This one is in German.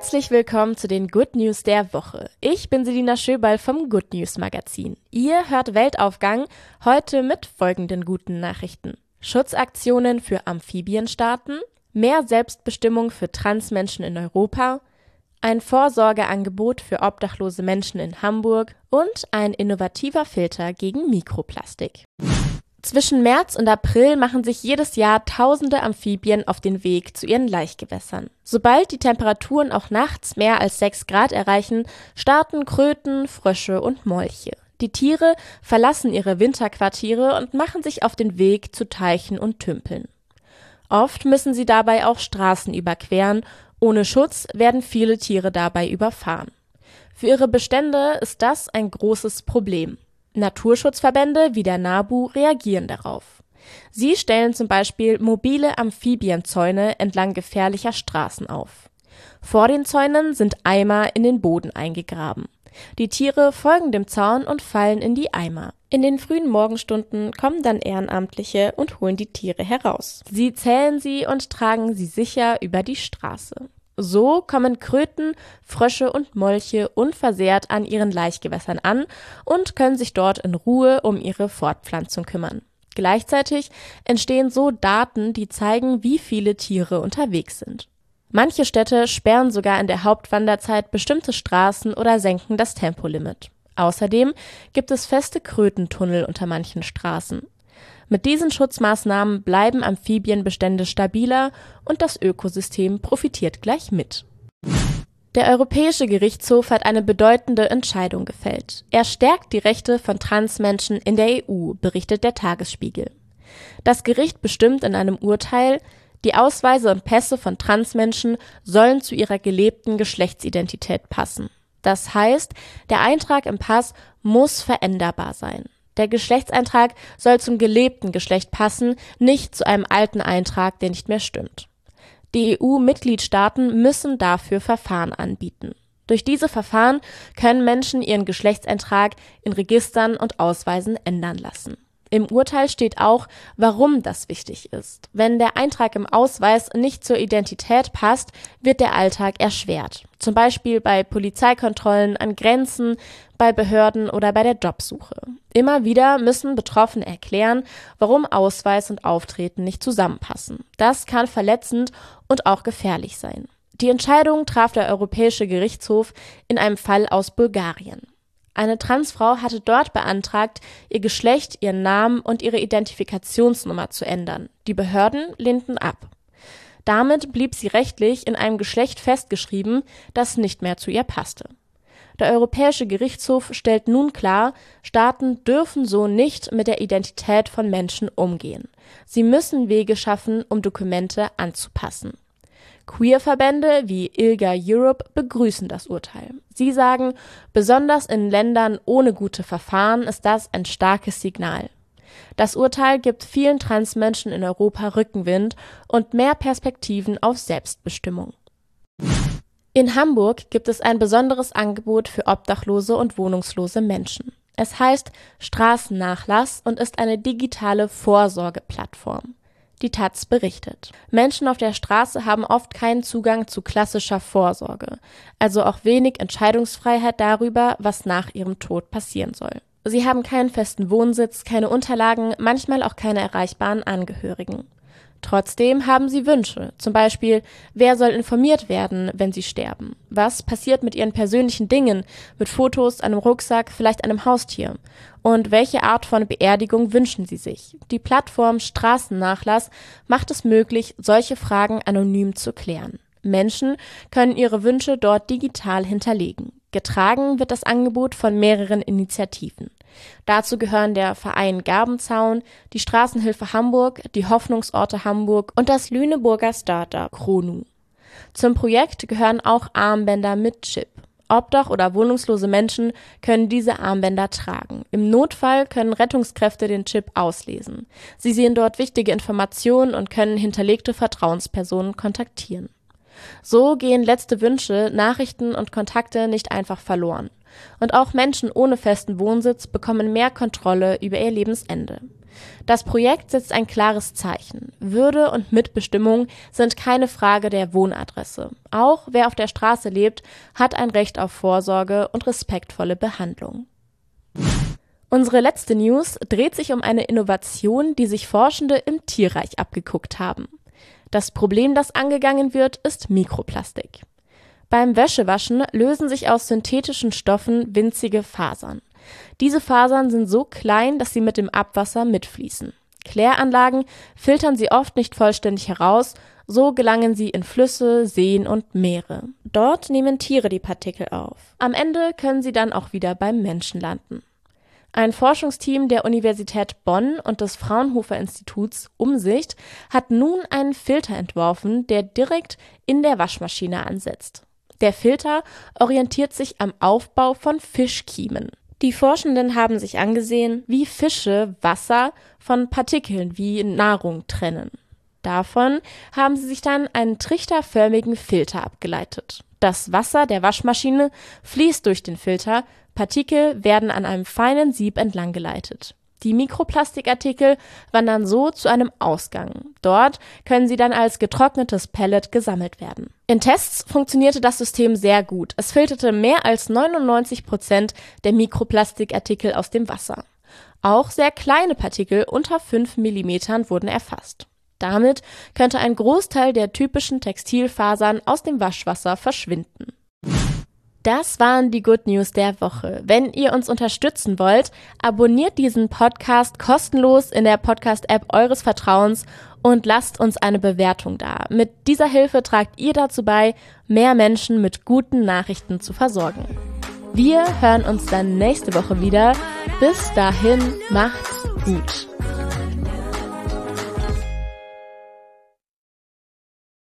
Herzlich willkommen zu den Good News der Woche. Ich bin Selina Schöball vom Good News Magazin. Ihr hört Weltaufgang, heute mit folgenden guten Nachrichten. Schutzaktionen für Amphibienstaaten, mehr Selbstbestimmung für Transmenschen in Europa, ein Vorsorgeangebot für obdachlose Menschen in Hamburg und ein innovativer Filter gegen Mikroplastik. Zwischen März und April machen sich jedes Jahr tausende Amphibien auf den Weg zu ihren Laichgewässern. Sobald die Temperaturen auch nachts mehr als 6 Grad erreichen, starten Kröten, Frösche und Molche. Die Tiere verlassen ihre Winterquartiere und machen sich auf den Weg zu Teichen und Tümpeln. Oft müssen sie dabei auch Straßen überqueren. Ohne Schutz werden viele Tiere dabei überfahren. Für ihre Bestände ist das ein großes Problem. Naturschutzverbände wie der NABU reagieren darauf. Sie stellen zum Beispiel mobile Amphibienzäune entlang gefährlicher Straßen auf. Vor den Zäunen sind Eimer in den Boden eingegraben. Die Tiere folgen dem Zaun und fallen in die Eimer. In den frühen Morgenstunden kommen dann Ehrenamtliche und holen die Tiere heraus. Sie zählen sie und tragen sie sicher über die Straße. So kommen Kröten, Frösche und Molche unversehrt an ihren Laichgewässern an und können sich dort in Ruhe um ihre Fortpflanzung kümmern. Gleichzeitig entstehen so Daten, die zeigen, wie viele Tiere unterwegs sind. Manche Städte sperren sogar in der Hauptwanderzeit bestimmte Straßen oder senken das Tempolimit. Außerdem gibt es feste Krötentunnel unter manchen Straßen. Mit diesen Schutzmaßnahmen bleiben Amphibienbestände stabiler und das Ökosystem profitiert gleich mit. Der Europäische Gerichtshof hat eine bedeutende Entscheidung gefällt. Er stärkt die Rechte von Transmenschen in der EU, berichtet der Tagesspiegel. Das Gericht bestimmt in einem Urteil, die Ausweise und Pässe von Transmenschen sollen zu ihrer gelebten Geschlechtsidentität passen. Das heißt, der Eintrag im Pass muss veränderbar sein. Der Geschlechtseintrag soll zum gelebten Geschlecht passen, nicht zu einem alten Eintrag, der nicht mehr stimmt. Die EU-Mitgliedstaaten müssen dafür Verfahren anbieten. Durch diese Verfahren können Menschen ihren Geschlechtseintrag in Registern und Ausweisen ändern lassen. Im Urteil steht auch, warum das wichtig ist. Wenn der Eintrag im Ausweis nicht zur Identität passt, wird der Alltag erschwert. Zum Beispiel bei Polizeikontrollen an Grenzen, bei Behörden oder bei der Jobsuche. Immer wieder müssen Betroffene erklären, warum Ausweis und Auftreten nicht zusammenpassen. Das kann verletzend und auch gefährlich sein. Die Entscheidung traf der Europäische Gerichtshof in einem Fall aus Bulgarien. Eine Transfrau hatte dort beantragt, ihr Geschlecht, ihren Namen und ihre Identifikationsnummer zu ändern. Die Behörden lehnten ab. Damit blieb sie rechtlich in einem Geschlecht festgeschrieben, das nicht mehr zu ihr passte. Der Europäische Gerichtshof stellt nun klar, Staaten dürfen so nicht mit der Identität von Menschen umgehen. Sie müssen Wege schaffen, um Dokumente anzupassen. Queer-Verbände wie ILGA Europe begrüßen das Urteil. Sie sagen, besonders in Ländern ohne gute Verfahren ist das ein starkes Signal. Das Urteil gibt vielen Transmenschen in Europa Rückenwind und mehr Perspektiven auf Selbstbestimmung. In Hamburg gibt es ein besonderes Angebot für obdachlose und wohnungslose Menschen. Es heißt Straßennachlass und ist eine digitale Vorsorgeplattform. Die taz berichtet. Menschen auf der Straße haben oft keinen Zugang zu klassischer Vorsorge, also auch wenig Entscheidungsfreiheit darüber, was nach ihrem Tod passieren soll. Sie haben keinen festen Wohnsitz, keine Unterlagen, manchmal auch keine erreichbaren Angehörigen. Trotzdem haben sie Wünsche, zum Beispiel, wer soll informiert werden, wenn sie sterben? Was passiert mit ihren persönlichen Dingen, mit Fotos, einem Rucksack, vielleicht einem Haustier? Und welche Art von Beerdigung wünschen sie sich? Die Plattform Straßennachlass macht es möglich, solche Fragen anonym zu klären. Menschen können ihre Wünsche dort digital hinterlegen. Getragen wird das Angebot von mehreren Initiativen. Dazu gehören der Verein Gabenzaun, die Straßenhilfe Hamburg, die Hoffnungsorte Hamburg und das Lüneburger Startup Chrono. Zum Projekt gehören auch Armbänder mit Chip. Obdach- oder wohnungslose Menschen können diese Armbänder tragen. Im Notfall können Rettungskräfte den Chip auslesen. Sie sehen dort wichtige Informationen und können hinterlegte Vertrauenspersonen kontaktieren. So gehen letzte Wünsche, Nachrichten und Kontakte nicht einfach verloren. Und auch Menschen ohne festen Wohnsitz bekommen mehr Kontrolle über ihr Lebensende. Das Projekt setzt ein klares Zeichen. Würde und Mitbestimmung sind keine Frage der Wohnadresse. Auch wer auf der Straße lebt, hat ein Recht auf Vorsorge und respektvolle Behandlung. Unsere letzte News dreht sich um eine Innovation, die sich Forschende im Tierreich abgeguckt haben. Das Problem, das angegangen wird, ist Mikroplastik. Beim Wäschewaschen lösen sich aus synthetischen Stoffen winzige Fasern. Diese Fasern sind so klein, dass sie mit dem Abwasser mitfließen. Kläranlagen filtern sie oft nicht vollständig heraus, so gelangen sie in Flüsse, Seen und Meere. Dort nehmen Tiere die Partikel auf. Am Ende können sie dann auch wieder beim Menschen landen. Ein Forschungsteam der Universität Bonn und des Fraunhofer-Instituts Umsicht hat nun einen Filter entworfen, der direkt in der Waschmaschine ansetzt. Der Filter orientiert sich am Aufbau von Fischkiemen. Die Forschenden haben sich angesehen, wie Fische Wasser von Partikeln wie Nahrung trennen. Davon haben sie sich dann einen trichterförmigen Filter abgeleitet. Das Wasser der Waschmaschine fließt durch den Filter, Partikel werden an einem feinen Sieb entlang geleitet. Die Mikroplastikartikel wandern so zu einem Ausgang. Dort können sie dann als getrocknetes Pellet gesammelt werden. In Tests funktionierte das System sehr gut. Es filterte mehr als 99% der Mikroplastikartikel aus dem Wasser. Auch sehr kleine Partikel unter 5 mm wurden erfasst. Damit könnte ein Großteil der typischen Textilfasern aus dem Waschwasser verschwinden. Das waren die Good News der Woche. Wenn ihr uns unterstützen wollt, abonniert diesen Podcast kostenlos in der Podcast-App eures Vertrauens und lasst uns eine Bewertung da. Mit dieser Hilfe tragt ihr dazu bei, mehr Menschen mit guten Nachrichten zu versorgen. Wir hören uns dann nächste Woche wieder. Bis dahin, macht's gut.